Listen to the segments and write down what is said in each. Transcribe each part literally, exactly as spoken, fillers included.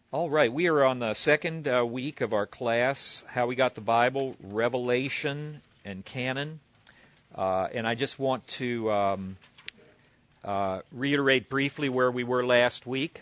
All right, we are on the second uh, week of our class, How We Got the Bible, Revelation and Canon. Uh, and I just want to um, uh, reiterate briefly where we were last week.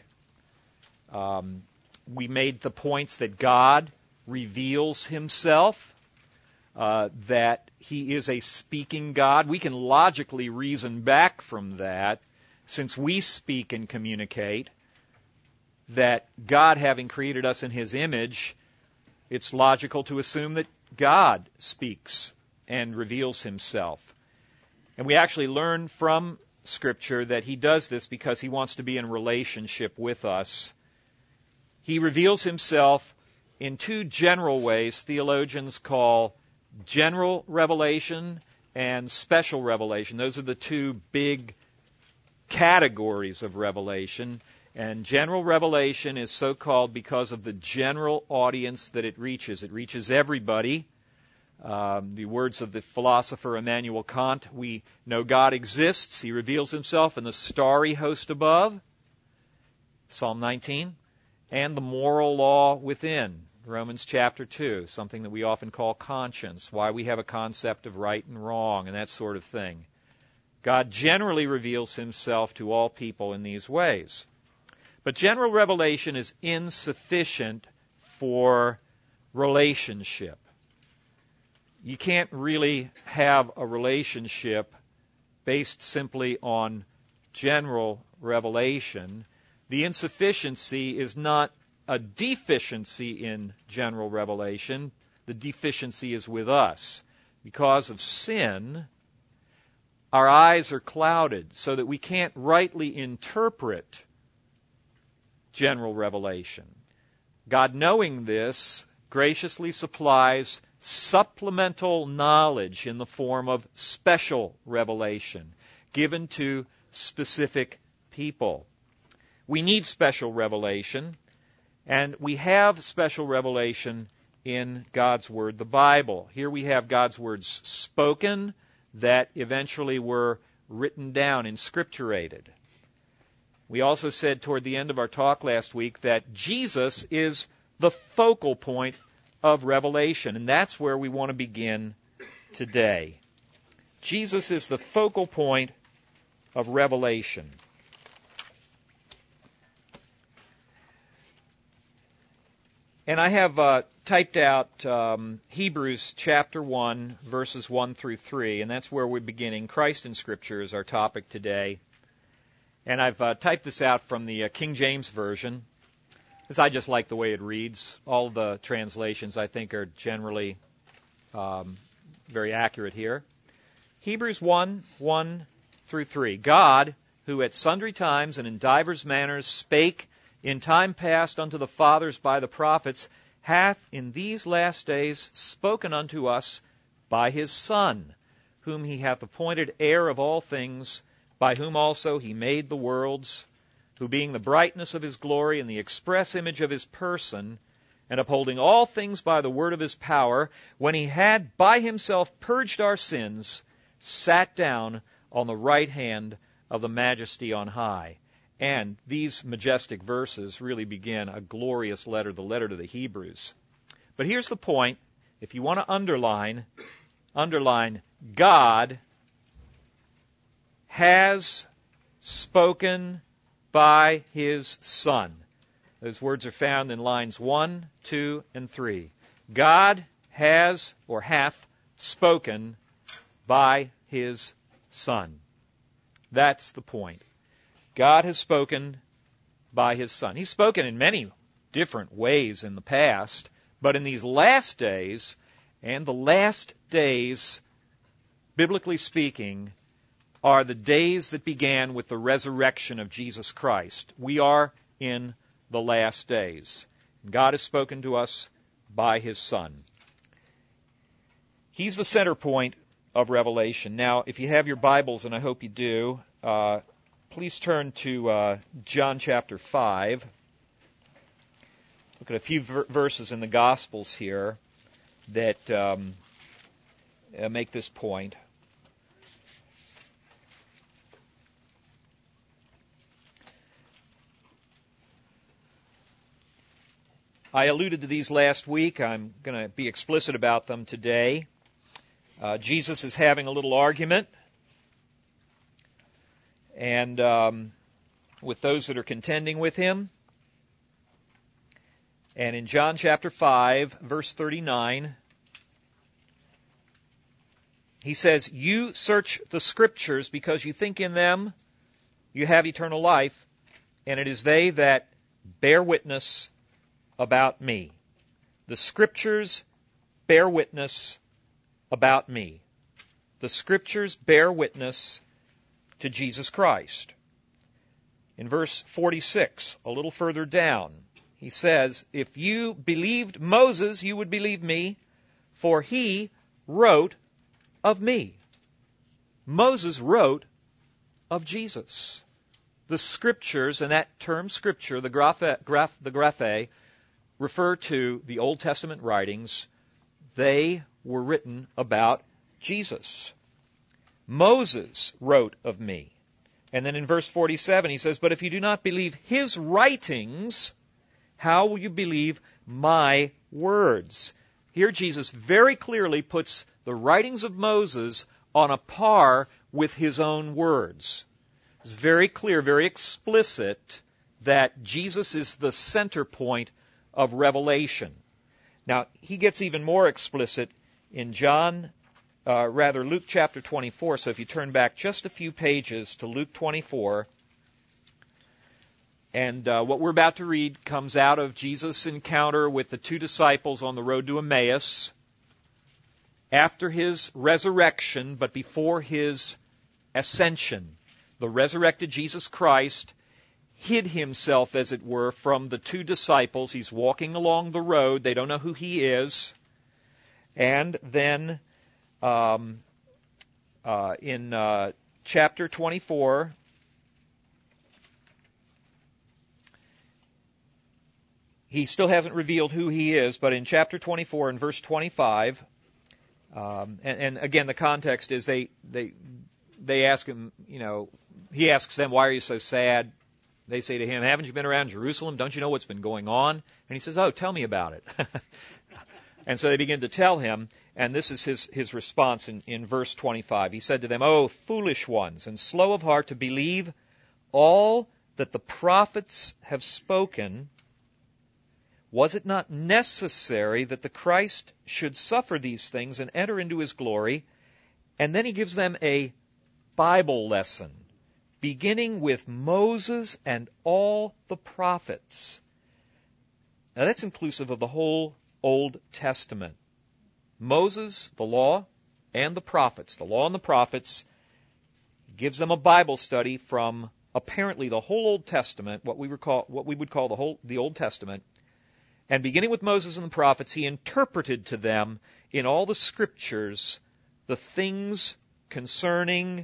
Um, we made the points that God reveals himself, uh, that he is a speaking God. We can logically reason back from that, since we speak and communicate, that God, having created us in his image, it's logical to assume that God speaks and reveals himself. And we actually learn from Scripture that he does this because he wants to be in relationship with us. He reveals himself in two general ways theologians call general revelation and special revelation. Those are the two big categories of revelation. And general revelation is so called because of the general audience that it reaches. It reaches everybody. Um, the words of the philosopher Immanuel Kant, we know God exists. He reveals himself in the starry host above, Psalm nineteen, and the moral law within, Romans chapter two, something that we often call conscience, why we have a concept of right and wrong and that sort of thing. God generally reveals himself to all people in these ways. But general revelation is insufficient for relationship. You can't really have a relationship based simply on general revelation. The insufficiency is not a deficiency in general revelation. The deficiency is with us. Because of sin, our eyes are clouded so that we can't rightly interpret general revelation. God, knowing this, graciously supplies supplemental knowledge in the form of special revelation given to specific people. We need special revelation, and we have special revelation in God's Word, the Bible. Here we have God's words spoken that eventually were written down and scripturated. We also said toward the end of our talk last week that Jesus is the focal point of revelation, and that's where we want to begin today. Jesus is the focal point of revelation. And I have uh, typed out um, Hebrews chapter one, verses one through three, and that's where we're beginning. Christ in Scripture is our topic today. And I've uh, typed this out from the uh, King James Version, because I just like the way it reads. All the translations, I think, are generally um, very accurate here. Hebrews one, one through three. God, who at sundry times and in divers manners spake in time past unto the fathers by the prophets, hath in these last days spoken unto us by his Son, whom he hath appointed heir of all things, by whom also he made the worlds, who being the brightness of his glory and the express image of his person, and upholding all things by the word of his power, when he had by himself purged our sins, sat down on the right hand of the majesty on high. And these majestic verses really begin a glorious letter, the letter to the Hebrews. But here's the point. If you want to underline, underline God has spoken by his Son. Those words are found in lines one, two, and three. God has or hath spoken by his Son. That's the point. God has spoken by his Son. He's spoken in many different ways in the past, but in these last days, and the last days, biblically speaking, are the days that began with the resurrection of Jesus Christ. We are in the last days. God has spoken to us by his Son. He's the center point of Revelation. Now, if you have your Bibles, and I hope you do, uh, please turn to uh, John chapter five. Look at a few ver- verses in the Gospels here that um, uh, make this point. I alluded to these last week. I'm going to be explicit about them today. Uh, Jesus is having a little argument, and um, with those that are contending with him. And in John chapter five, verse thirty-nine, he says, "You search the Scriptures because you think in them you have eternal life, and it is they that bear witness about me." The Scriptures bear witness about me. The Scriptures bear witness to Jesus Christ. In verse forty-six, a little further down, he says, "If you believed Moses, you would believe me, for he wrote of me." Moses wrote of Jesus. The Scriptures, and that term Scripture, the graphe, graph, the graphe, refer to the Old Testament writings. They were written about Jesus. Moses wrote of me. And then in verse forty-seven he says, "But if you do not believe his writings, how will you believe my words?" Here Jesus very clearly puts the writings of Moses on a par with his own words. It's very clear, very explicit that Jesus is the center point of revelation. Now, he gets even more explicit in John, uh, rather Luke chapter twenty-four. So if you turn back just a few pages to Luke twenty-four, and uh, what we're about to read comes out of Jesus' encounter with the two disciples on the road to Emmaus after his resurrection, but before his ascension. The resurrected Jesus Christ hid himself, as it were, from the two disciples. He's walking along the road. They don't know who he is. And then um, uh, in uh, chapter twenty-four, he still hasn't revealed who he is, but in chapter twenty-four and verse twenty-five, um, and, and again, the context is they, they, they ask him, you know, he asks them, "Why are you so sad?" They say to him, "Haven't you been around Jerusalem? Don't you know what's been going on?" And he says, "Oh, tell me about it." And so they begin to tell him, and this is his, his response in, in verse twenty-five. He said to them, "Oh, foolish ones, and slow of heart to believe all that the prophets have spoken. Was it not necessary that the Christ should suffer these things and enter into his glory?" And then he gives them a Bible lesson, beginning with Moses and all the prophets. Now that's inclusive of the whole Old Testament. Moses, the law, and the prophets. The law and the prophets. Gives them a Bible study from apparently the whole Old Testament, what we would call, what we would call the whole the Old Testament. And beginning with Moses and the prophets, he interpreted to them in all the Scriptures the things concerning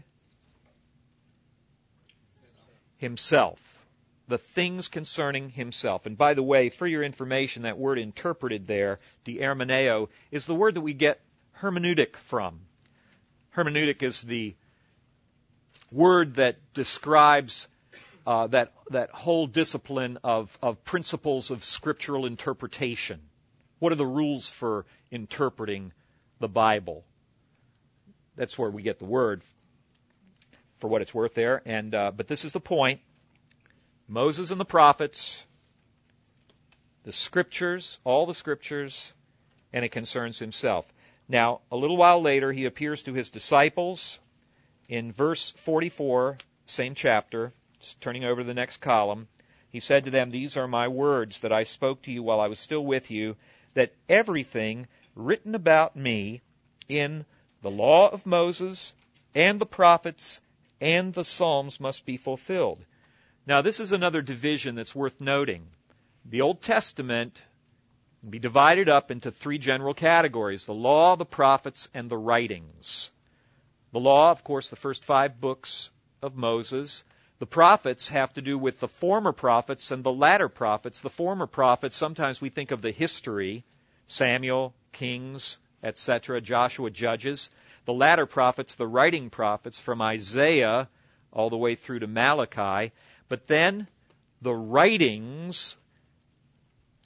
himself. The things concerning himself. And by the way, for your information, that word interpreted there, diermeneo, is the word that we get hermeneutic from. Hermeneutic is the word that describes uh, that that whole discipline of, of principles of scriptural interpretation. What are the rules for interpreting the Bible? That's where we get the word, for what it's worth there. And uh, but this is the point. Moses and the prophets, the Scriptures, all the Scriptures, and it concerns himself. Now, a little while later, he appears to his disciples in verse forty-four, same chapter, turning over to the next column. He said to them, "These are my words that I spoke to you while I was still with you, that everything written about me in the law of Moses and the prophets and the Psalms must be fulfilled." Now, this is another division that's worth noting. The Old Testament can be divided up into three general categories: the law, the prophets, and the writings. The law, of course, the first five books of Moses. The prophets have to do with the former prophets and the latter prophets. The former prophets, sometimes we think of the history, Samuel, Kings, et cetera, Joshua, Judges. The latter prophets, the writing prophets from Isaiah all the way through to Malachi. But then the writings,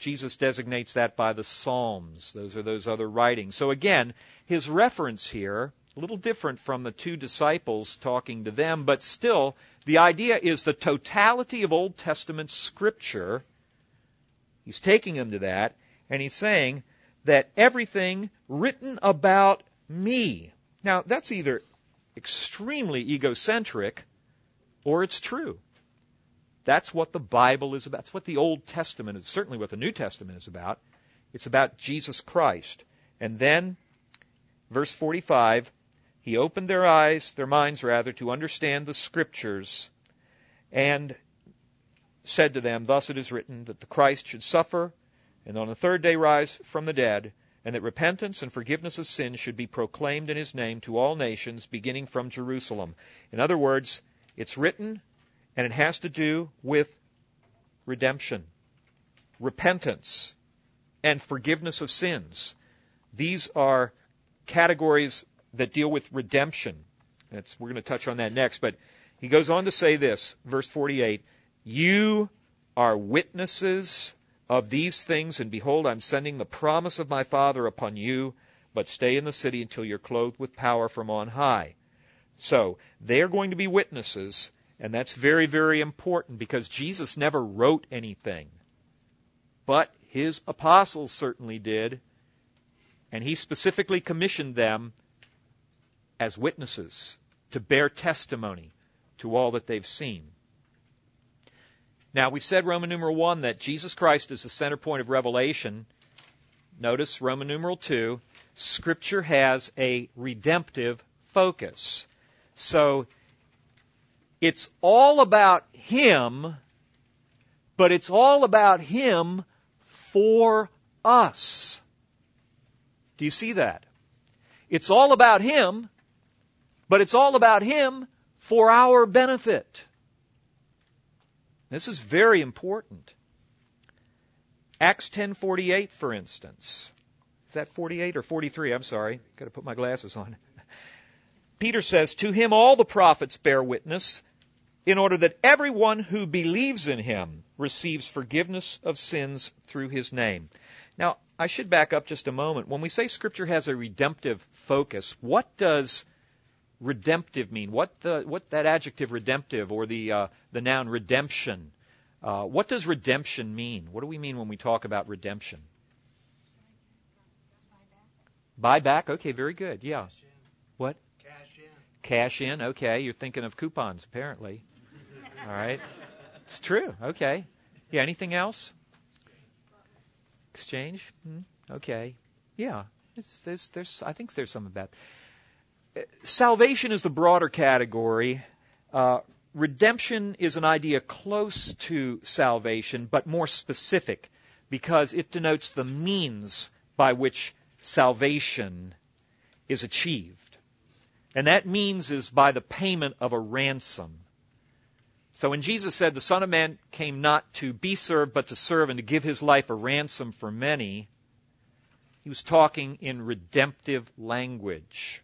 Jesus designates that by the Psalms. Those are those other writings. So again, his reference here, a little different from the two disciples talking to them, but still, the idea is the totality of Old Testament Scripture. He's taking them to that, and he's saying that everything written about me. Now, that's either extremely egocentric or it's true. That's what the Bible is about. That's what the Old Testament is, certainly what the New Testament is about. It's about Jesus Christ. And then, verse forty-five, he opened their eyes, their minds rather, to understand the Scriptures, and said to them, thus it is written, that the Christ should suffer, and on the third day rise from the dead, and that repentance and forgiveness of sins should be proclaimed in his name to all nations, beginning from Jerusalem. In other words, it's written, and it has to do with redemption, repentance, and forgiveness of sins. These are categories that deal with redemption. That's, we're going to touch on that next. But he goes on to say this, verse forty-eight, you are witnesses of these things, and behold, I'm sending the promise of my Father upon you, but stay in the city until you're clothed with power from on high. So, they're going to be witnesses, and that's very, very important because Jesus never wrote anything. But his apostles certainly did, and he specifically commissioned them as witnesses to bear testimony to all that they've seen. Now, we've said, Roman numeral one, that Jesus Christ is the center point of revelation. Notice, Roman numeral two, Scripture has a redemptive focus. So, it's all about him, but it's all about him for us. Do you see that? It's all about him, but it's all about him for our benefit. This is very important. Acts ten forty-eight, for instance. Is that forty-eight or forty-three? I'm sorry. Got to put my glasses on. Peter says, to him all the prophets bear witness, in order that everyone who believes in him receives forgiveness of sins through his name. Now, I should back up just a moment. When we say Scripture has a redemptive focus, what does redemptive mean? What the what that adjective redemptive or the uh, the noun redemption? Uh, what does redemption mean? What do we mean when we talk about redemption? Buy back. Okay, very good. Yeah. Cash in. What? Cash in. Cash in. Okay, you're thinking of coupons apparently. All right. It's true. Okay. Yeah. Anything else? Exchange. Hmm. Okay. Yeah. It's, there's there's I think there's some of that. Salvation is the broader category. Uh, redemption is an idea close to salvation, but more specific, because it denotes the means by which salvation is achieved. And that means is by the payment of a ransom. So when Jesus said, the Son of Man came not to be served, but to serve and to give his life a ransom for many, he was talking in redemptive language.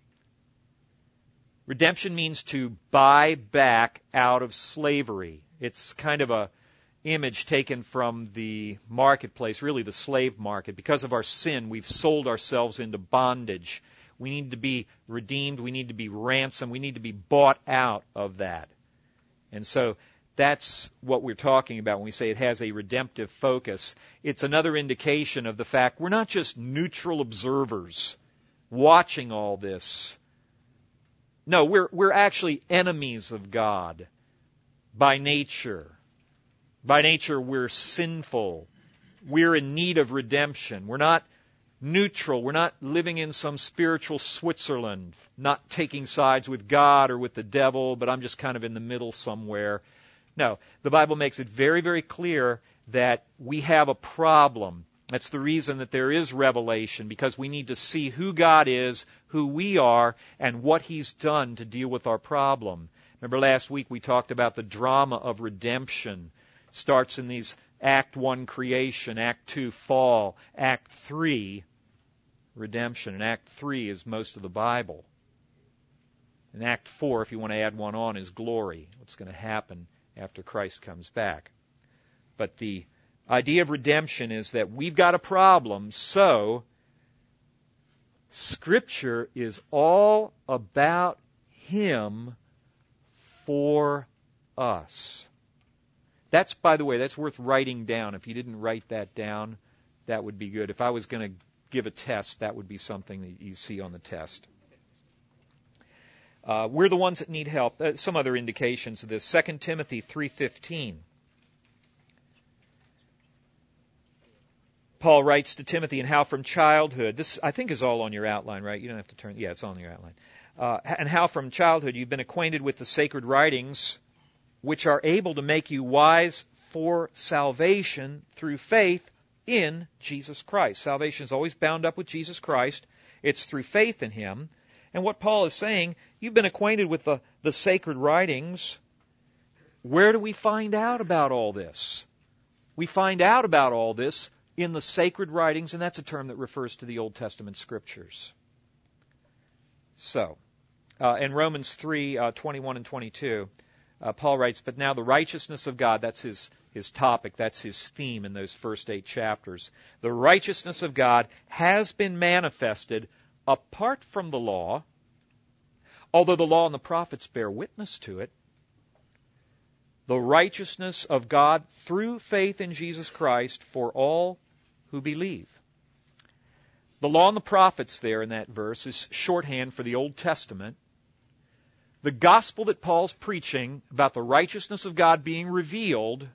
Redemption means to buy back out of slavery. It's kind of a image taken from the marketplace, really the slave market. Because of our sin, we've sold ourselves into bondage. We need to be redeemed. We need to be ransomed. We need to be bought out of that. And so that's what we're talking about when we say it has a redemptive focus. It's another indication of the fact we're not just neutral observers watching all this. No, we're we're actually enemies of God by nature. By nature, we're sinful. We're in need of redemption. We're not neutral. We're not living in some spiritual Switzerland, not taking sides with God or with the devil, but I'm just kind of in the middle somewhere. No, the Bible makes it very, very clear that we have a problem. That's the reason that there is revelation, because we need to see who God is, who we are, and what He's done to deal with our problem. Remember last week we talked about the drama of redemption. It starts in these Act one, creation, Act two, fall, Act three, redemption, and Act three is most of the Bible. And Act four, if you want to add one on, is glory, what's going to happen after Christ comes back. But the idea of redemption is that we've got a problem, so Scripture is all about Him for us. That's, by the way, that's worth writing down. If you didn't write that down, that would be good. If I was going to give a test, that would be something that you see on the test. Uh, we're the ones that need help. Uh, some other indications of this. Second Timothy three fifteen. Paul writes to Timothy, and how from childhood, this I think is all on your outline, right? You don't have to turn, yeah, it's on your outline. Uh, and how from childhood you've been acquainted with the sacred writings, which are able to make you wise for salvation through faith in Jesus Christ. Salvation is always bound up with Jesus Christ. It's through faith in Him. And what Paul is saying, you've been acquainted with the, the sacred writings. Where do we find out about all this? We find out about all this in the sacred writings, and that's a term that refers to the Old Testament Scriptures. So, uh, in Romans three, uh, twenty-one and twenty-two, uh, Paul writes, but now the righteousness of God, that's his, his topic, that's his theme in those first eight chapters. The righteousness of God has been manifested apart from the law, although the law and the prophets bear witness to it. The righteousness of God through faith in Jesus Christ for all who believe. The law and the prophets there in that verse is shorthand for the Old Testament. The gospel that Paul's preaching about the righteousness of God being revealed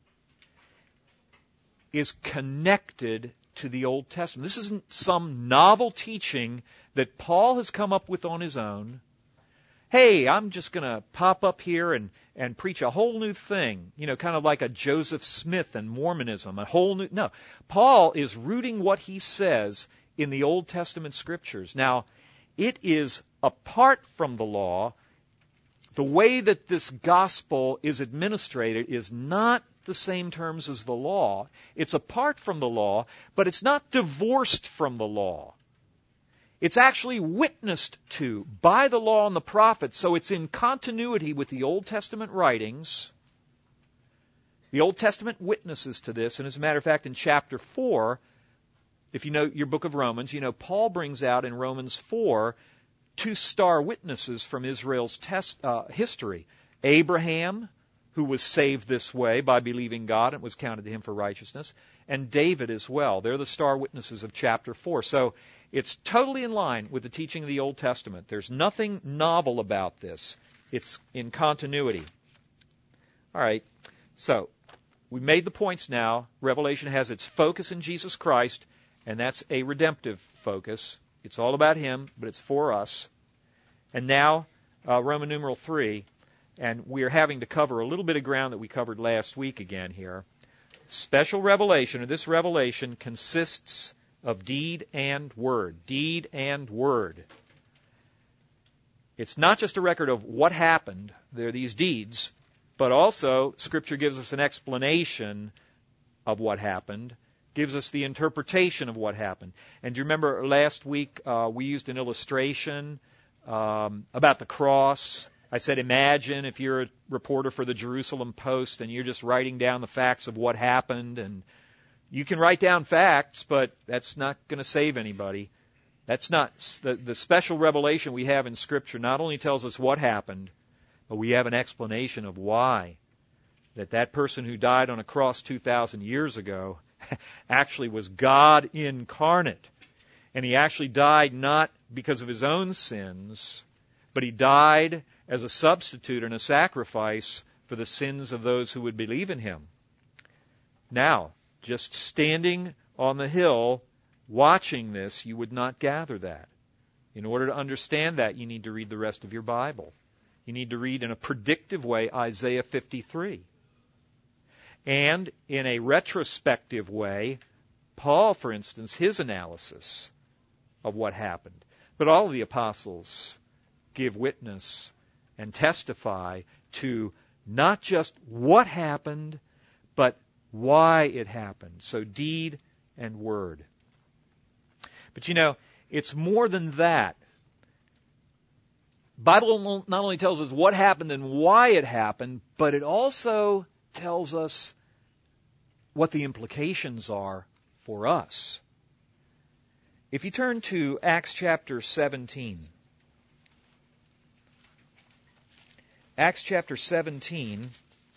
is connected to the Old Testament. This isn't some novel teaching that Paul has come up with on his own. Hey, I'm just going to pop up here and, and preach a whole new thing, you know, kind of like a Joseph Smith and Mormonism, a whole new... No, Paul is rooting what he says in the Old Testament Scriptures. Now, it is apart from the law. The way that this gospel is administrated is not the same terms as the law. It's apart from the law, but it's not divorced from the law. It's actually witnessed to by the law and the prophets, so it's in continuity with the Old Testament writings. The Old Testament witnesses to this, and as a matter of fact, in chapter four, if you know your book of Romans, you know Paul brings out in Romans four two star witnesses from Israel's test, uh, history. Abraham, who was saved this way by believing God and was counted to him for righteousness, and David as well. They're the star witnesses of chapter four. So it's totally in line with the teaching of the Old Testament. There's nothing novel about this. It's in continuity. All right, so we made the points now. Revelation has its focus in Jesus Christ, and that's a redemptive focus. It's all about Him, but it's for us. And now, uh, Roman numeral three, and we are having to cover a little bit of ground that we covered last week again here. Special revelation, or this revelation, consists of deed and word. Deed and word. It's not just a record of what happened. There are these deeds, but also Scripture gives us an explanation of what happened, gives us the interpretation of what happened. And do you remember last week uh, we used an illustration um, about the cross? I said, imagine if you're a reporter for the Jerusalem Post and you're just writing down the facts of what happened, and you can write down facts, but that's not going to save anybody. That's not the, the special revelation we have in Scripture. Not only tells us what happened, but we have an explanation of why. That that person who died on a cross two thousand years ago actually was God incarnate. And He actually died not because of His own sins, but He died as a substitute and a sacrifice for the sins of those who would believe in Him. Now, just standing on the hill, watching this, you would not gather that. In order to understand that, you need to read the rest of your Bible. You need to read in a predictive way Isaiah fifty-three. And in a retrospective way, Paul, for instance, his analysis of what happened. But all of the apostles give witness and testify to not just what happened, but why it happened. So deed and word. But you know, it's more than that. The Bible not only tells us what happened and why it happened, but it also tells us what the implications are for us. If you turn to Acts chapter seventeen, Acts chapter seventeen,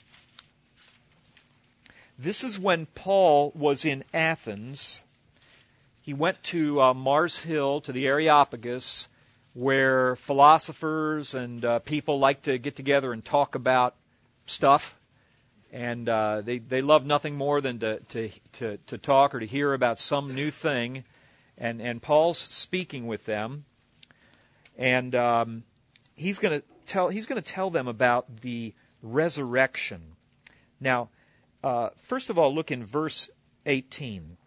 this is when Paul was in Athens. He went to uh, Mars Hill, to the Areopagus, where philosophers and uh, people like to get together and talk about stuff. And uh, they, they love nothing more than to, to, to, to talk or to hear about some new thing. And, and Paul's speaking with them. And um, he's going to tell he's going to tell them about the resurrection. Now, uh, first of all, look in verse eighteen.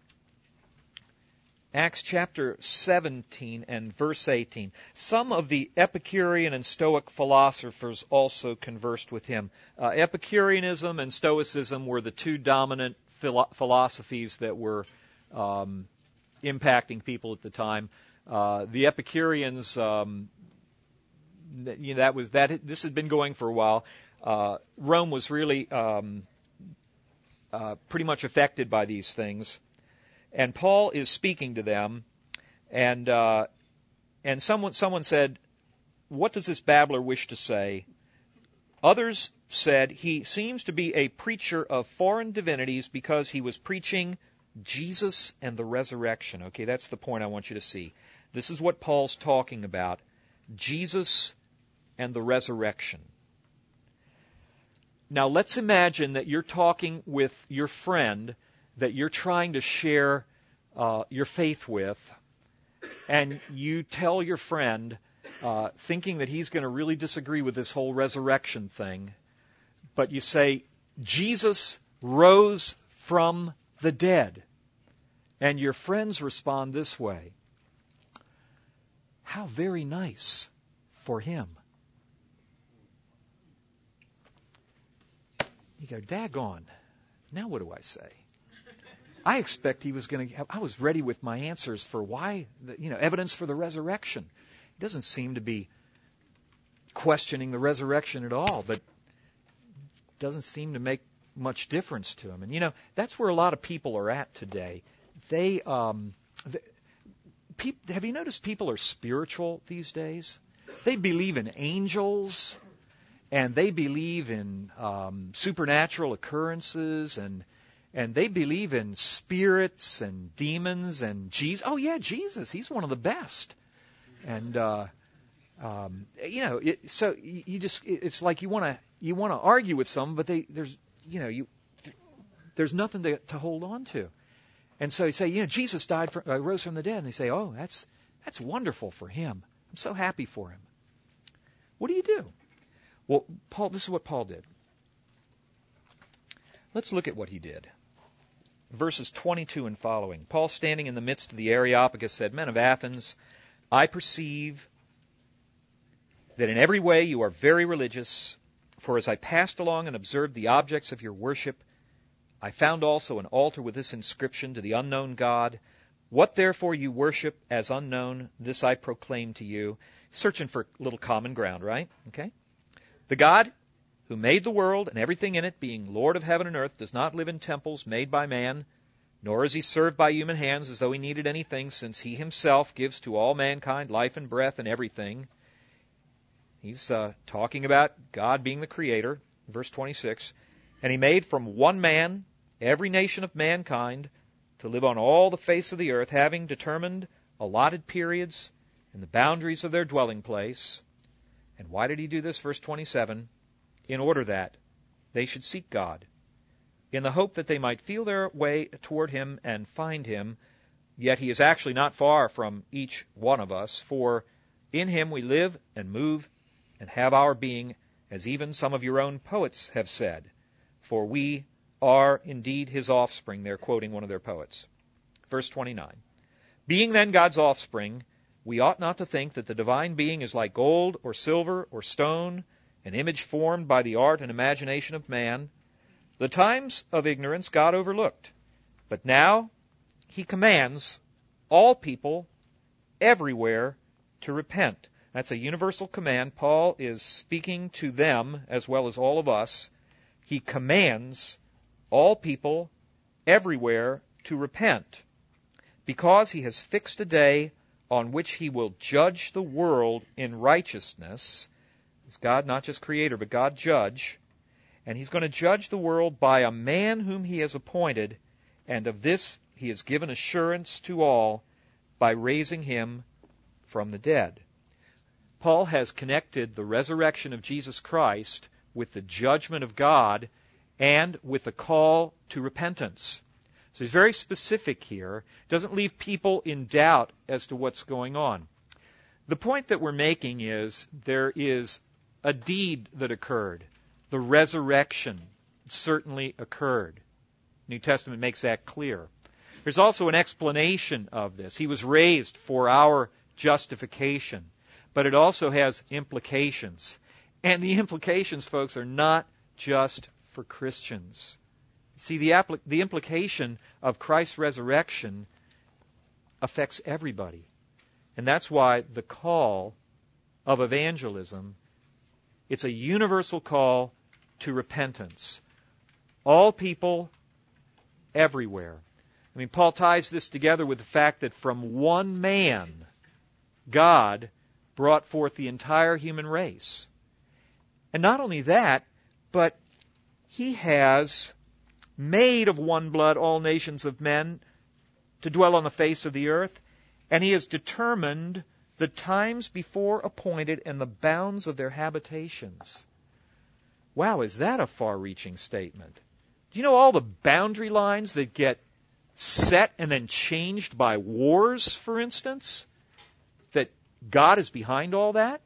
Acts chapter seventeen and verse eighteen. Some of the Epicurean and Stoic philosophers also conversed with him. Uh, Epicureanism and Stoicism were the two dominant philo- philosophies that were um, impacting people at the time. Uh, the Epicureans, um, you know, that was that. This had been going for a while. Uh, Rome was really um, uh, pretty much affected by these things. And Paul is speaking to them, and uh, and someone someone said, "What does this babbler wish to say?" Others said, "He seems to be a preacher of foreign divinities because he was preaching Jesus and the resurrection." Okay, that's the point I want you to see. This is what Paul's talking about: Jesus and the resurrection. Now, let's imagine that you're talking with your friend that you're trying to share uh, your faith with, and you tell your friend, uh, thinking that he's going to really disagree with this whole resurrection thing, but you say, Jesus rose from the dead. And your friends respond this way: how very nice for him. You go, daggone, now what do I say? I expect he was going to have, I was ready with my answers for why, the, you know, evidence for the resurrection. He doesn't seem to be questioning the resurrection at all, but doesn't seem to make much difference to him. And, you know, that's where a lot of people are at today. They, um, they pe- have you noticed people are spiritual these days? They believe in angels, and they believe in um, supernatural occurrences, and And they believe in spirits and demons and Jesus. Oh, yeah, Jesus. He's one of the best. And, uh, um, you know, it, so you just, it's like you want to, you want to argue with someone, but they, there's, you know, you, there's nothing to, to hold on to. And so you say, you know, Jesus died, for, uh, rose from the dead. And they say, oh, that's, that's wonderful for him. I'm so happy for him. What do you do? Well, Paul, this is what Paul did. Let's look at what he did. Verses twenty-two and following. Paul, standing in the midst of the Areopagus, said, "Men of Athens, I perceive that in every way you are very religious, for as I passed along and observed the objects of your worship, I found also an altar with this inscription: to the unknown God. What therefore you worship as unknown, this I proclaim to you." Searching for a little common ground, right? Okay. "The God who made the world and everything in it, being Lord of heaven and earth, does not live in temples made by man, nor is he served by human hands as though he needed anything, since he himself gives to all mankind life and breath and everything." He's uh, talking about God being the creator. Verse twenty-six, "And he made from one man every nation of mankind to live on all the face of the earth, having determined allotted periods and the boundaries of their dwelling place." And why did he do this? Verse twenty-seven, "In order that they should seek God, in the hope that they might feel their way toward him and find him. Yet he is actually not far from each one of us, for in him we live and move and have our being, as even some of your own poets have said. For we are indeed his offspring." They're quoting one of their poets. Verse twenty-nine, "Being then God's offspring, we ought not to think that the divine being is like gold or silver or stone, an image formed by the art and imagination of man. The times of ignorance God overlooked, but now he commands all people everywhere to repent." That's a universal command. Paul is speaking to them as well as all of us. He commands all people everywhere to repent, because he has fixed a day on which he will judge the world in righteousness. It's God, not just creator, but God judge. And he's going to judge the world by a man whom he has appointed, and of this he has given assurance to all by raising him from the dead. Paul has connected the resurrection of Jesus Christ with the judgment of God and with the call to repentance. So he's very specific here. Doesn't leave people in doubt as to what's going on. The point that we're making is there is a deed that occurred. The resurrection certainly occurred. The New Testament makes that clear. There's also an explanation of this. He was raised for our justification, but it also has implications. And the implications, folks, are not just for Christians. See, the, applic- the implication of Christ's resurrection affects everybody. And that's why the call of evangelism, it's a universal call to repentance. All people, everywhere. I mean, Paul ties this together with the fact that from one man, God brought forth the entire human race. And not only that, but he has made of one blood all nations of men to dwell on the face of the earth, and he has determined the times before appointed and the bounds of their habitations. Wow, is that a far-reaching statement? Do you know all the boundary lines that get set and then changed by wars, for instance? That God is behind all that?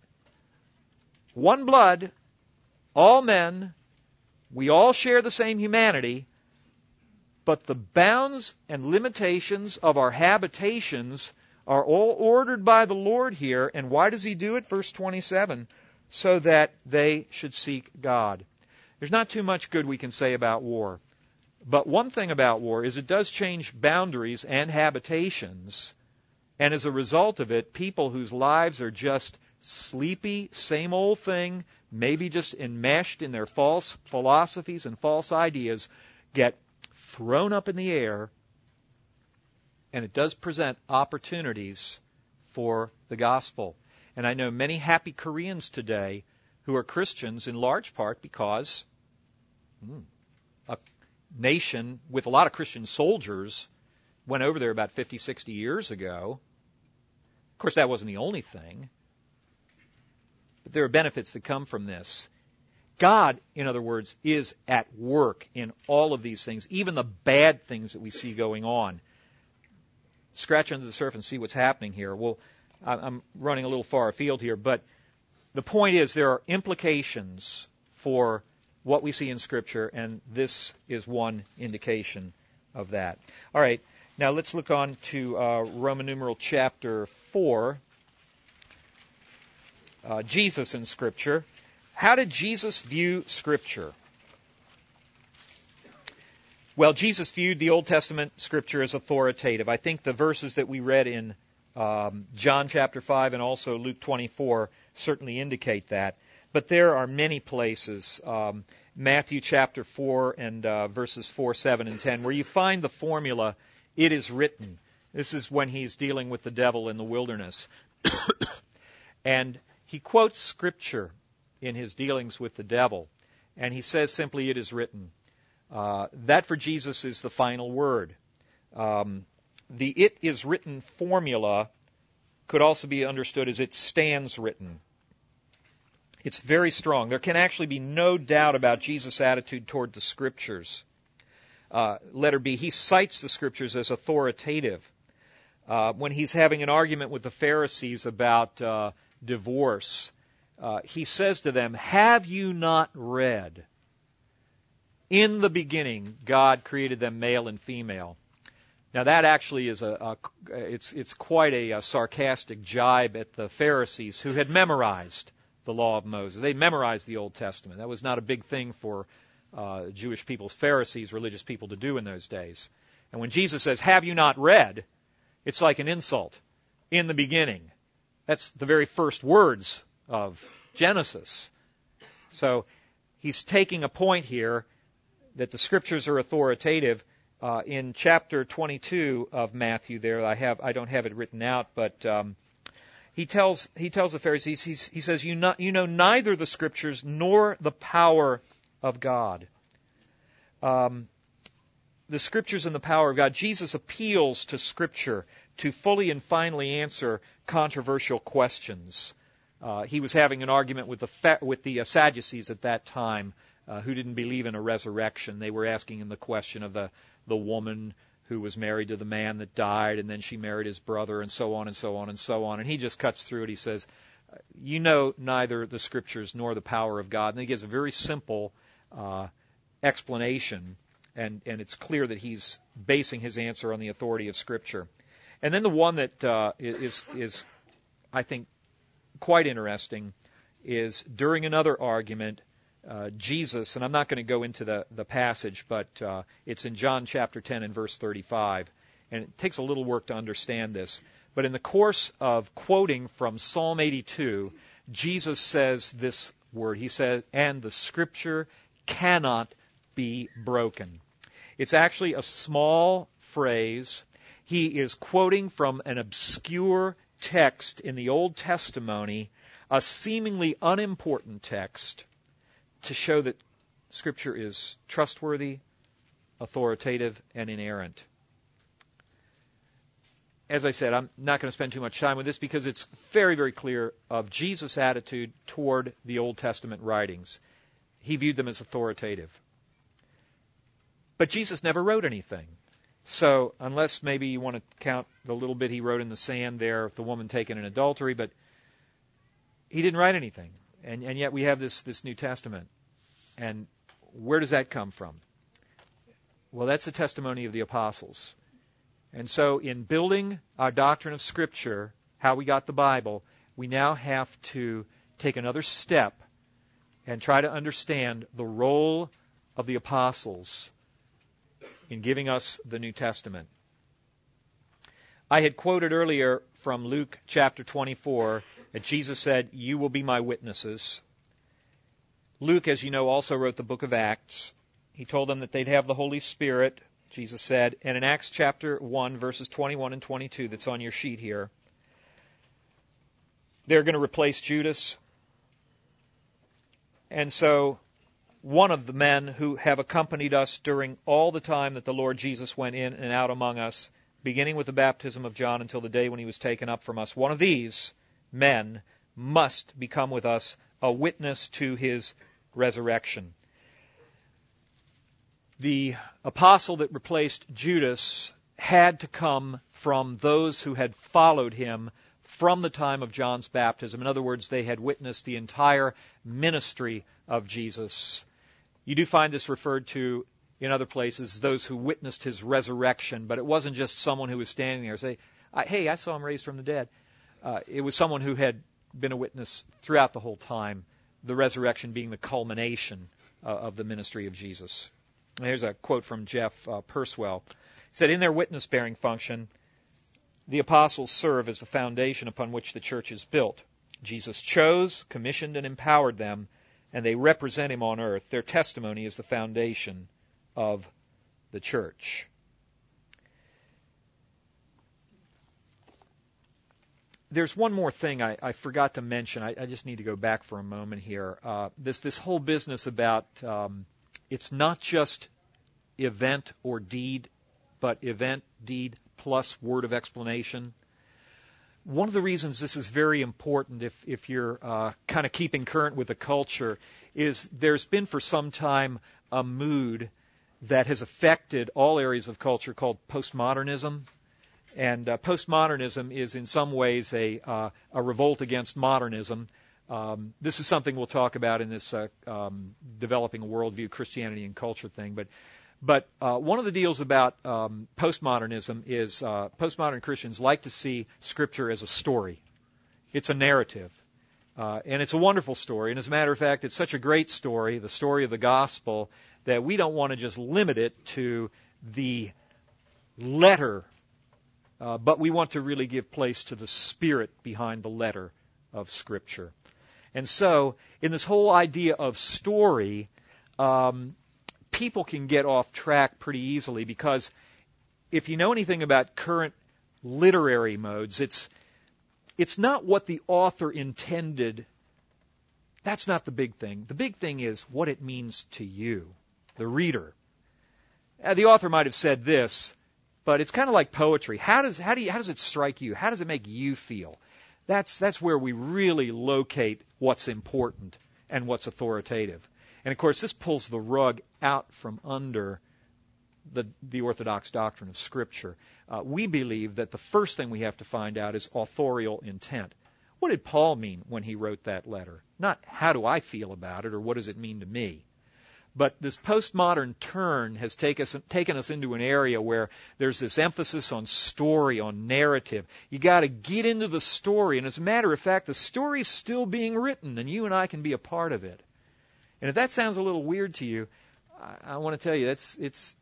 One blood, all men, we all share the same humanity, but the bounds and limitations of our habitations are all ordered by the Lord here. And why does he do it? Verse twenty-seven, so that they should seek God. There's not too much good we can say about war. But one thing about war is it does change boundaries and habitations. And as a result of it, people whose lives are just sleepy, same old thing, maybe just enmeshed in their false philosophies and false ideas, get thrown up in the air, and it does present opportunities for the gospel. And I know many happy Koreans today who are Christians in large part because hmm, a nation with a lot of Christian soldiers went over there about fifty, sixty years ago. Of course, that wasn't the only thing. But there are benefits that come from this. God, in other words, is at work in all of these things, even the bad things that we see going on. Scratch under the surface and see what's happening here. Well, I'm running a little far afield here, but the point is there are implications for what we see in Scripture, and this is one indication of that. All right, now let's look on to uh, Roman numeral chapter four. Uh, Jesus in Scripture. How did Jesus view Scripture? Well, Jesus viewed the Old Testament Scripture as authoritative. I think the verses that we read in um, John chapter five and also Luke twenty-four certainly indicate that. But there are many places, um, Matthew chapter four and uh, verses four, seven, and ten, where you find the formula, it is written. This is when he's dealing with the devil in the wilderness. And he quotes Scripture in his dealings with the devil. And he says simply, it is written. Uh, that for Jesus is the final word. Um, the it is written formula could also be understood as it stands written. It's very strong. There can actually be no doubt about Jesus' attitude toward the Scriptures. Uh, letter B, he cites the Scriptures as authoritative. Uh, when he's having an argument with the Pharisees about uh, divorce, uh, he says to them, have you not read? In the beginning, God created them male and female. Now that actually is a, a it's it's quite a, a sarcastic jibe at the Pharisees who had memorized the law of Moses. They memorized the Old Testament. That was not a big thing for uh, Jewish people, Pharisees, religious people to do in those days. And when Jesus says, have you not read? It's like an insult. In the beginning. That's the very first words of Genesis. So he's taking a point here that the Scriptures are authoritative. uh, in chapter twenty-two of Matthew there, I have I don't have it written out, but um, he tells he tells the Pharisees, he's, he says, you, not, you know neither the Scriptures nor the power of God. Um, the Scriptures and the power of God. Jesus appeals to Scripture to fully and finally answer controversial questions. Uh, he was having an argument with the fa- with the uh, Sadducees at that time, uh, who didn't believe in a resurrection. They were asking him the question of the the woman who was married to the man that died, and then she married his brother, and so on and so on and so on. And he just cuts through it. He says, "You know neither the Scriptures nor the power of God." And he gives a very simple uh, explanation, and and it's clear that he's basing his answer on the authority of Scripture. And then the one that uh, is is I think quite interesting is during another argument, uh, Jesus, and I'm not going to go into the, the passage, but uh, it's in John chapter ten and verse thirty-five, and it takes a little work to understand this. But in the course of quoting from Psalm eighty-two, Jesus says this word. He says, "And the Scripture cannot be broken." It's actually a small phrase. He is quoting from an obscure text in the Old Testament, a seemingly unimportant text, to show that Scripture is trustworthy, authoritative, and inerrant. As I said, I'm not going to spend too much time with this because it's very, very clear of Jesus' attitude toward the Old Testament writings. He viewed them as authoritative. But Jesus never wrote anything. So unless maybe you want to count the little bit he wrote in the sand there, the woman taken in adultery, but he didn't write anything. And, and yet we have this, this New Testament. And where does that come from? Well, that's the testimony of the apostles. And so in building our doctrine of Scripture, how we got the Bible, we now have to take another step and try to understand the role of the apostles in giving us the New Testament. I had quoted earlier from Luke chapter twenty-four that Jesus said, "You will be my witnesses." Luke, as you know, also wrote the book of Acts. He told them that they'd have the Holy Spirit, Jesus said. And in Acts chapter one, verses twenty-one and twenty-two, that's on your sheet here, they're going to replace Judas. And so one of the men who have accompanied us during all the time that the Lord Jesus went in and out among us, beginning with the baptism of John until the day when he was taken up from us, one of these men must become with us a witness to his resurrection. The apostle that replaced Judas had to come from those who had followed him from the time of John's baptism. In other words, they had witnessed the entire ministry of Jesus. You do find this referred to in other places, those who witnessed his resurrection, but it wasn't just someone who was standing there saying, "Hey, I saw him raised from the dead." Uh, it was someone who had been a witness throughout the whole time, the resurrection being the culmination uh, of the ministry of Jesus. And here's a quote from Jeff uh, Purswell. He said, "In their witness-bearing function, the apostles serve as the foundation upon which the church is built. Jesus chose, commissioned, and empowered them, and they represent him on earth. Their testimony is the foundation of the church." There's one more thing I, I forgot to mention. I, I just need to go back for a moment here. Uh, this this whole business about um, it's not just event or deed, but event, deed, plus word of explanation. One of the reasons this is very important, if, if you're uh, kind of keeping current with the culture, is there's been for some time a mood that has affected all areas of culture called postmodernism. And uh, postmodernism is in some ways a, uh, a revolt against modernism. Um, this is something we'll talk about in this uh, um, developing a worldview, Christianity and culture thing. But But uh, one of the deals about um, postmodernism is uh, postmodern Christians like to see Scripture as a story. It's a narrative. Uh, and it's a wonderful story. And as a matter of fact, it's such a great story, the story of the gospel, that we don't want to just limit it to the letter, uh, but we want to really give place to the spirit behind the letter of Scripture. And so, in this whole idea of story, um, people can get off track pretty easily because if you know anything about current literary modes, it's it's not what the author intended. That's not the big thing. The big thing is what it means to you, the reader. Uh, the author might have said this, but it's kind of like poetry. How does how do you, how does it strike you? How does it make you feel? That's that's where we really locate what's important and what's authoritative. And of course, this pulls the rug out from under the the orthodox doctrine of Scripture. Uh, we believe that the first thing we have to find out is authorial intent. What did Paul mean when he wrote that letter? Not how do I feel about it or what does it mean to me? But this postmodern turn has take us, taken us into an area where there's this emphasis on story, on narrative. You got to get into the story, and as a matter of fact, the story's still being written, and you and I can be a part of it. And if that sounds a little weird to you, I, I want to tell you that's it's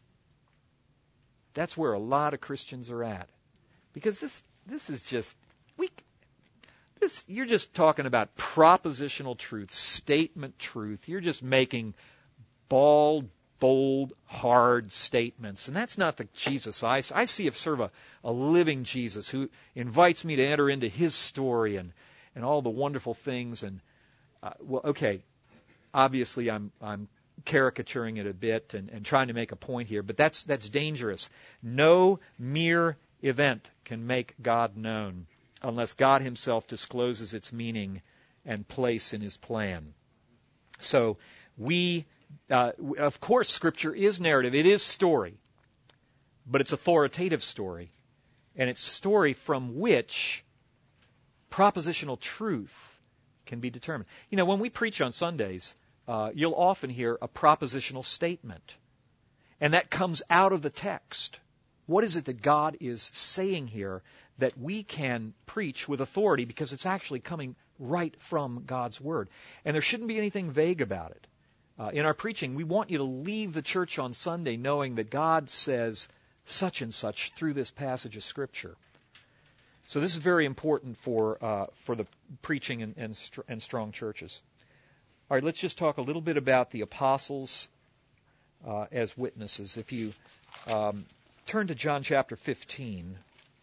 that's where a lot of Christians are at, because this this is just we. This you're just talking about propositional truth, statement truth. You're just making bald, bold, hard statements. And that's not the Jesus I see. I see a sort of a, a living Jesus who invites me to enter into his story and, and all the wonderful things. And, uh, well, okay, obviously I'm I'm caricaturing it a bit and, and trying to make a point here, but that's that's dangerous. No mere event can make God known unless God himself discloses its meaning and place in his plan. So we... Uh, of course, Scripture is narrative. It is story. But it's authoritative story. And it's story from which propositional truth can be determined. You know, when we preach on Sundays, uh, you'll often hear a propositional statement. And that comes out of the text. What is it that God is saying here that we can preach with authority because it's actually coming right from God's Word? And there shouldn't be anything vague about it. Uh, in our preaching, we want you to leave the church on Sunday knowing that God says such and such through this passage of Scripture. So this is very important for uh, for the preaching and, and, str- and strong churches. All right, let's just talk a little bit about the apostles uh, as witnesses. If you um, turn to John chapter fifteen,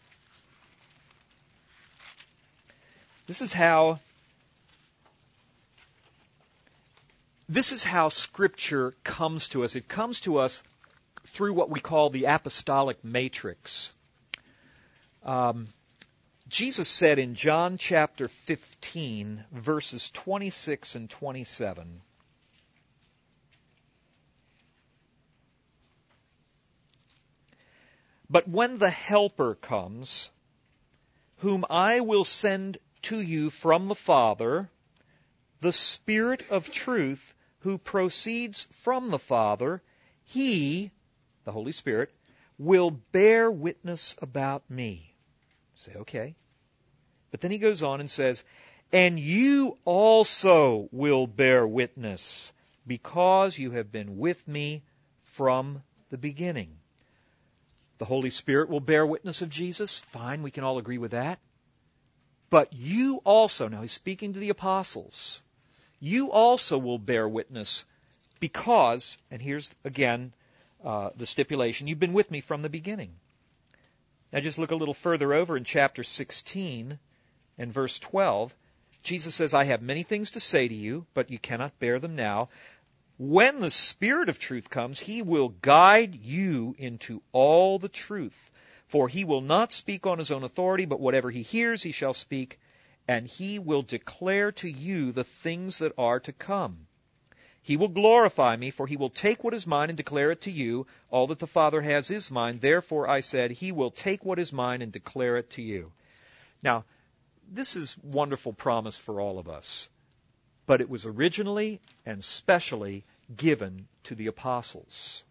this is how... This is how Scripture comes to us. It comes to us through what we call the apostolic matrix. Um, Jesus said in John chapter fifteen, verses twenty-six and twenty-seven, "But when the Helper comes, whom I will send to you from the Father, the Spirit of truth, who proceeds from the Father, he, the Holy Spirit, will bear witness about me." Say, okay. But then he goes on and says, "And you also will bear witness, because you have been with me from the beginning." The Holy Spirit will bear witness of Jesus. Fine, we can all agree with that. But you also, now he's speaking to the apostles, you also will bear witness because, and here's again uh, the stipulation, you've been with me from the beginning. Now just look a little further over in chapter sixteen and verse twelve. Jesus says, "I have many things to say to you, but you cannot bear them now. When the Spirit of truth comes, he will guide you into all the truth. For he will not speak on his own authority, but whatever he hears he shall speak, and he will declare to you the things that are to come. He will glorify me, for he will take what is mine and declare it to you. All that the Father has is mine. Therefore I said, he will take what is mine and declare it to you." Now, this is wonderful promise for all of us. But it was originally and specially given to the apostles.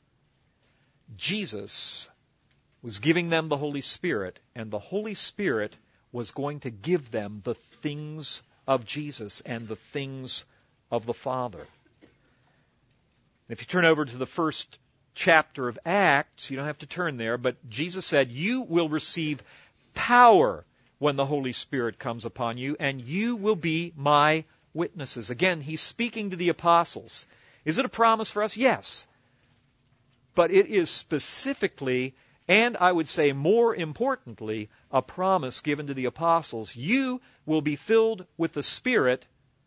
Jesus was giving them the Holy Spirit, and the Holy Spirit was going to give them the things of Jesus and the things of the Father. If you turn over to the first chapter of Acts, you don't have to turn there, but Jesus said, "You will receive power when the Holy Spirit comes upon you, and you will be my witnesses." Again, he's speaking to the apostles. Is it a promise for us? Yes. But it is specifically And I would say more importantly, a promise given to the apostles. You will be filled with the Spirit,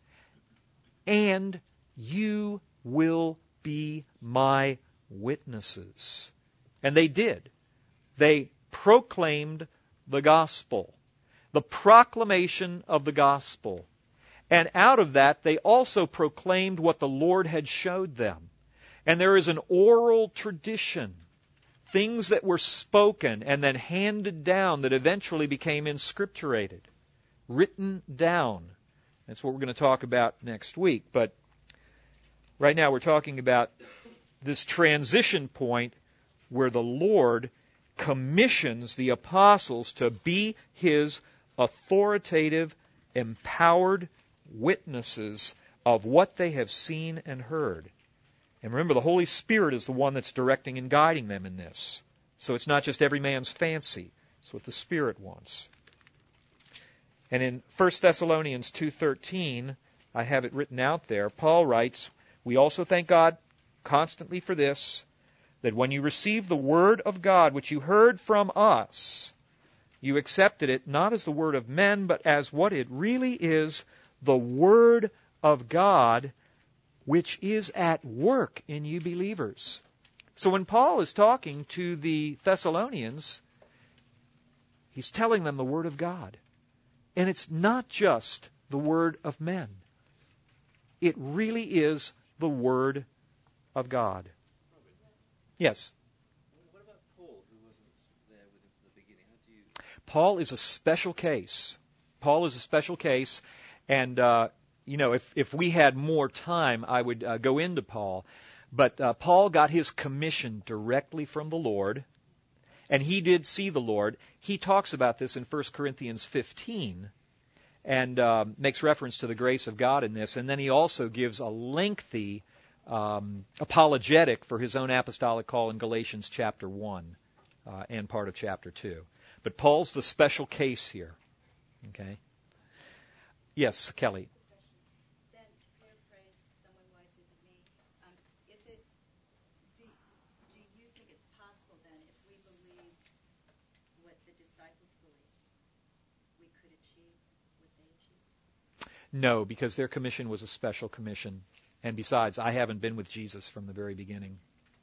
and you will be my witnesses. And they did. They proclaimed the gospel, the proclamation of the gospel. And out of that, they also proclaimed what the Lord had showed them. And there is an oral tradition, things that were spoken and then handed down that eventually became inscripturated, written down. That's what we're going to talk about next week. But right now we're talking about this transition point where the Lord commissions the apostles to be His authoritative, empowered witnesses of what they have seen and heard. And remember, the Holy Spirit is the one that's directing and guiding them in this. So it's not just every man's fancy. It's what the Spirit wants. And in First Thessalonians two thirteen, I have it written out there, Paul writes, "We also thank God constantly for this, that when you received the word of God, which you heard from us, you accepted it not as the word of men, but as what it really is, the word of God, which is at work in you believers." So when Paul is talking to the Thessalonians, he's telling them the word of God. And it's not just the word of men. It really is the word of God. Yes? What about Paul, who wasn't there with the beginning? How do you... Paul is a special case. Paul is a special case. And, uh, you know, if, if we had more time, I would uh, go into Paul. But uh, Paul got his commission directly from the Lord. And he did see the Lord. He talks about this in First Corinthians fifteen and uh, makes reference to the grace of God in this. And then he also gives a lengthy um, apologetic for his own apostolic call in Galatians chapter one uh, and part of chapter two. But Paul's the special case here. Okay? Yes, Kelly. Then, to paraphrase someone wiser than me, um, is it? Do, do you think it's possible then, if we believed what the disciples believed, we could achieve what they achieved? No, because their commission was a special commission. And besides, I haven't been with Jesus from the very beginning.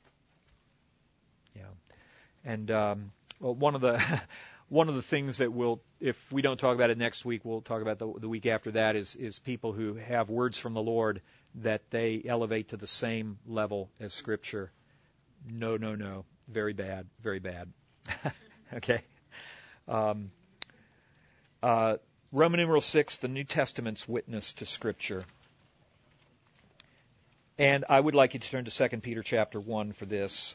Yeah. And um, well, one of the one of the things that we'll, if we don't talk about it next week, we'll talk about the, the week after that, is, is people who have words from the Lord that they elevate to the same level as Scripture. No, no, no. Very bad. Very bad. Okay. Um, uh, Roman numeral six, the New Testament's witness to Scripture. And I would like you to turn to Second Peter chapter one for this.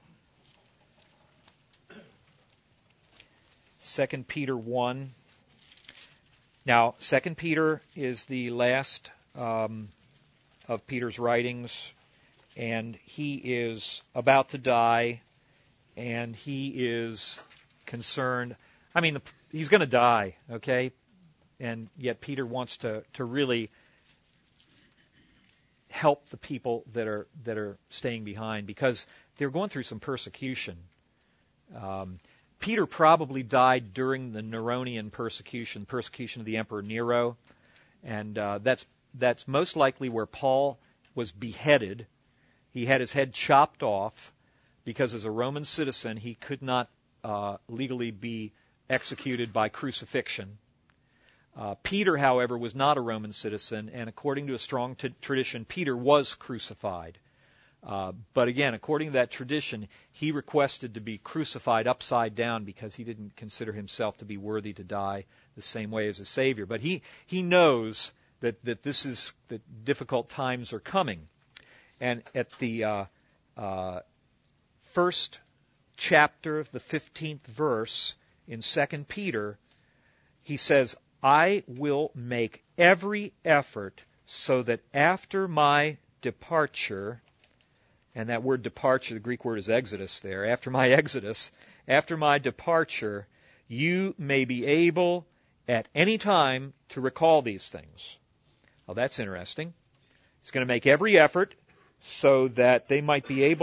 Second Peter one. Now, Second Peter is the last um, of Peter's writings, and he is about to die, and he is concerned. I mean, he's going to die, okay? And yet Peter wants to, to really help the people that are that are staying behind, because they're going through some persecution. Um, Peter probably died during the Neronian persecution, persecution of the Emperor Nero, and uh, that's that's most likely where Paul was beheaded. He had his head chopped off because, as a Roman citizen, he could not uh, legally be executed by crucifixion. Uh, Peter, however, was not a Roman citizen, and according to a strong t- tradition, Peter was crucified. Uh, but again, according to that tradition, he requested to be crucified upside down because he didn't consider himself to be worthy to die the same way as a Savior. But he, he knows that, that this is that difficult times are coming. And at the uh, uh, first chapter of the fifteenth verse in Second Peter, he says, "I will make every effort so that after my departure," and that word departure, the Greek word is exodus there, after my exodus, after my departure, you may be able at any time to recall these things. Well, that's interesting. He's going to make every effort so that they might be able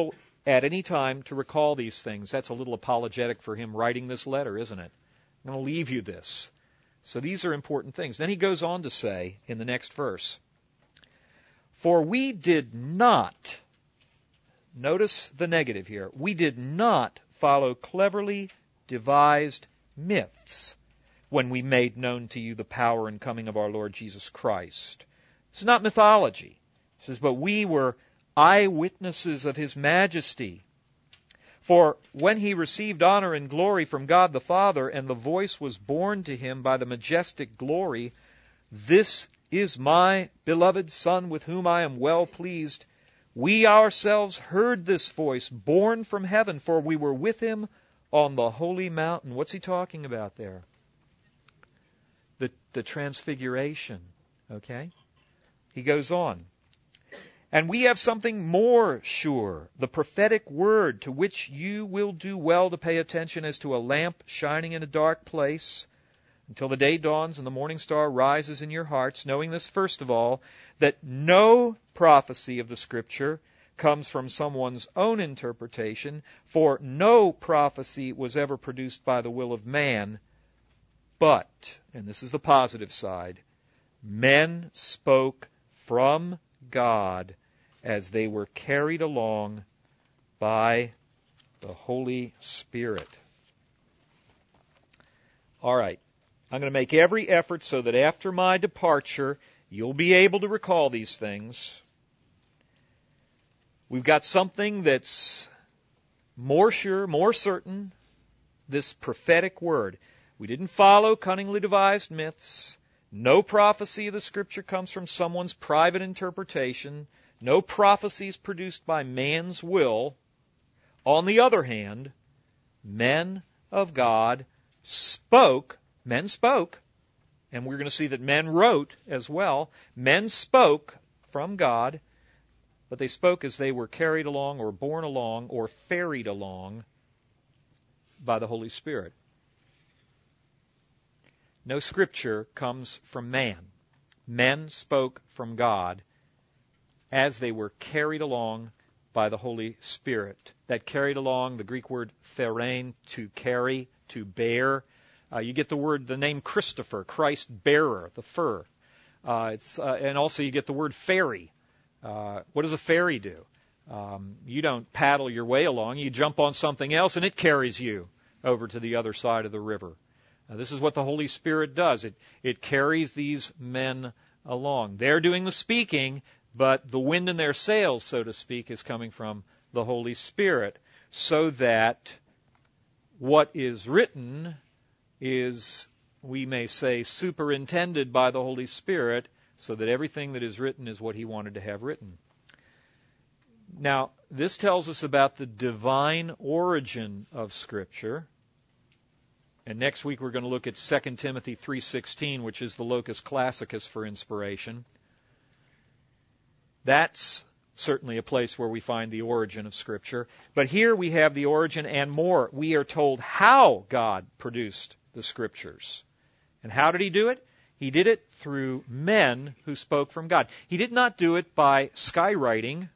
at any time to recall these things. That's a little apologetic for him writing this letter, isn't it? I'm going to leave you this. So these are important things. Then he goes on to say in the next verse, for we did not, notice the negative here, we did not follow cleverly devised myths when we made known to you the power and coming of our Lord Jesus Christ. This is not mythology. It says, but we were eyewitnesses of his majesty. For when he received honor and glory from God the Father, and the voice was borne to him by the majestic glory, this is my beloved Son, with whom I am well pleased. We ourselves heard this voice borne from heaven, for we were with him on the holy mountain. What's he talking about there? The, the transfiguration. Okay? He goes on. And we have something more sure, the prophetic word, to which you will do well to pay attention as to a lamp shining in a dark place, until the day dawns and the morning star rises in your hearts, knowing this first of all, that no prophecy of the Scripture comes from someone's own interpretation, for no prophecy was ever produced by the will of man, but, and this is the positive side, men spoke from God as they were carried along by the Holy Spirit. All right. I'm going to make every effort so that after my departure, you'll be able to recall these things. We've got something that's more sure, more certain, this prophetic word. We didn't follow cunningly devised myths. No prophecy of the Scripture comes from someone's private interpretation. No prophecy is produced by man's will. On the other hand, men of God spoke, men spoke, and we're going to see that men wrote as well. Men spoke from God, but they spoke as they were carried along or borne along or ferried along by the Holy Spirit. No Scripture comes from man. Men spoke from God as they were carried along by the Holy Spirit. That carried along, the Greek word pherein, to carry, to bear. Uh, you get the word, the name Christopher, Christ bearer, the fur. Uh, it's uh, and also you get the word ferry. Uh, what does a ferry do? Um, you don't paddle your way along. You jump on something else and it carries you over to the other side of the river. Now, this is what the Holy Spirit does. It, it carries these men along. They're doing the speaking, but the wind in their sails, so to speak, is coming from the Holy Spirit, so that what is written is, we may say, superintended by the Holy Spirit, so that everything that is written is what He wanted to have written. Now, this tells us about the divine origin of Scripture. And next week we're going to look at Second Timothy three sixteen, which is the locus classicus for inspiration. That's certainly a place where we find the origin of Scripture. But here we have the origin and more. We are told how God produced the Scriptures. And how did He do it? He did it through men who spoke from God. He did not do it by skywriting.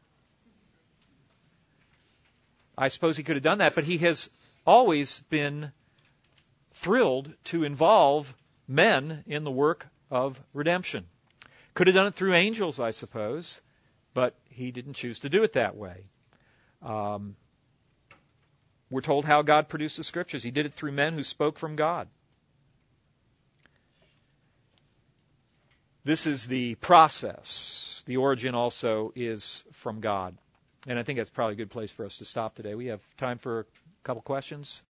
I suppose He could have done that, but He has always been thrilled to involve men in the work of redemption. Could have done it through angels, I suppose, but He didn't choose to do it that way. Um, we're told how God produced the Scriptures. He did it through men who spoke from God. This is the process. The origin also is from God. And I think that's probably a good place for us to stop today. We have time for a couple questions.